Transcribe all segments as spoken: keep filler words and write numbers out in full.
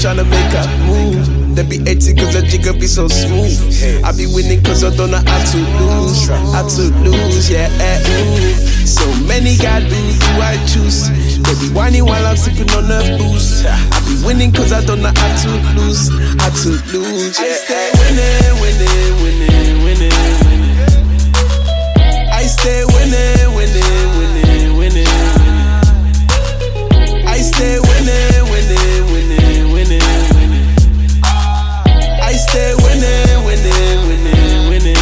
tryna make a move. They be hating cause the jigger be so smooth. I be winning cause I don't know how to lose. How to lose, yeah, eh, ooh. So many God do, do I choose? They be whining while I'm sipping on the booze. I be winning cause I don't know how to lose. How to lose, yeah, I stay winning, winning, winning, winning, winning. I stay winning, winning, winning, winning. I stay winning, winning, winning, winning, winning. I stay winning, winning, winning, winning.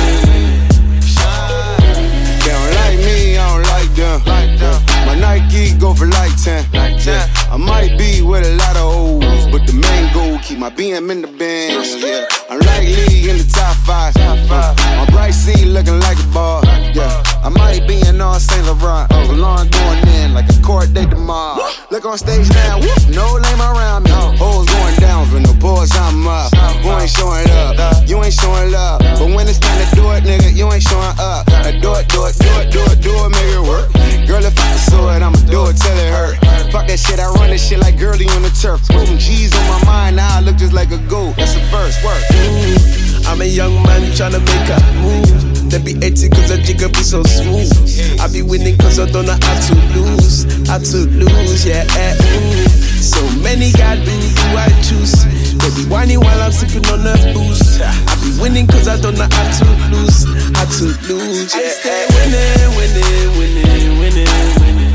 They don't like me, I don't like them. My Nike go for like ten. Yeah. I might be with a lot of O's, but the main goal keep my B M in the Benz. Yeah. I'm likely in the top five. Uh, my bright C looking like a bar. Yeah. I might be in all Saint Laurent. Salon going in like a court date tomorrow. Look on stage now, whoop, no lame around me. Hoes going down from the boys, I'm up. Who ain't showing up? You ain't showing love. But when it's time to do it, nigga, you ain't showing up. Now do it, do it, do it, do it, do it, make it work. Girl, if I can sew it, I'ma do it till it hurt. Fuck that shit, I run this shit like girly on the turf. Put some G's on my mind, now I look just like a goat. That's a first work. Mm, I'm a young man tryna make a move. They be hating cause the jigger be so smooth. I be winning cause I don't know how to lose. How to lose, yeah, eh, mm. So many God do, do I choose? They be whining while I'm sipping on the booze. I be winning cause I don't know how to lose. How to lose, yeah, I stay winning, winning, winning, winning, winning.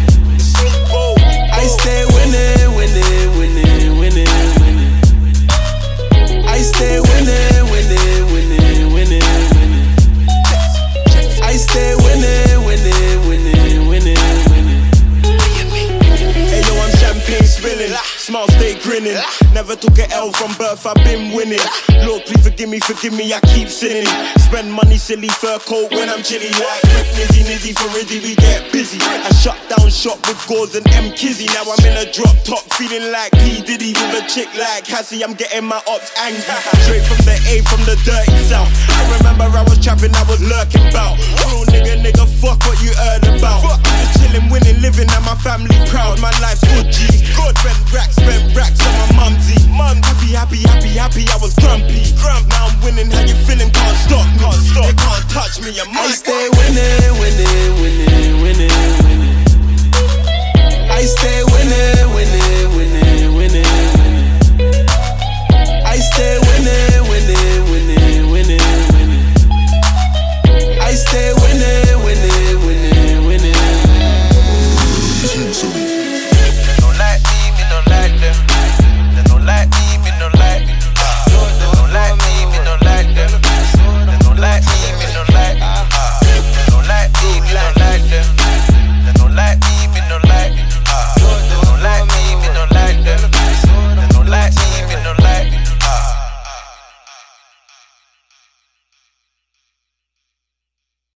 I stay winning, winning, winning, winning, winning. I stay winning, winning, winning, winning, winning. I stay winning, winning, winning, winning, winning. Hey yo, I'm champagne spilling, smile stay grinning. Never took an L from birth, I've been winning. Lord, please forgive me, forgive me, I keep sinning. Spend money, silly fur coat when I'm chilly. Like Rick, Nizzy, Nizzy, for Rizzy, we get busy. I shut down shop with Gauze and M Kizzy. Now I'm in a drop top, feeling like P Diddy. With a chick like Cassie, I'm getting my ops angry. Straight from the A, from the dirty south. I remember I was trapping, I was lurking bout. Real nigga, nigga, fuck what you heard about. Just chilling, winning, living, and my family proud. My life's good, G. Good, spent racks, spent racks on my mumsy. Mum, happy, happy, happy, happy, I was grumpy. Grump, now I'm winning, how you feeling? Can't stop, can't stop. They can't touch me, I'm I stay winning, winning, winning, winning, winning. I stay winning, winning, winning, winning, winning. I stay winning, winning, winning, winning, winning. I stay winning, winning, winning, winning.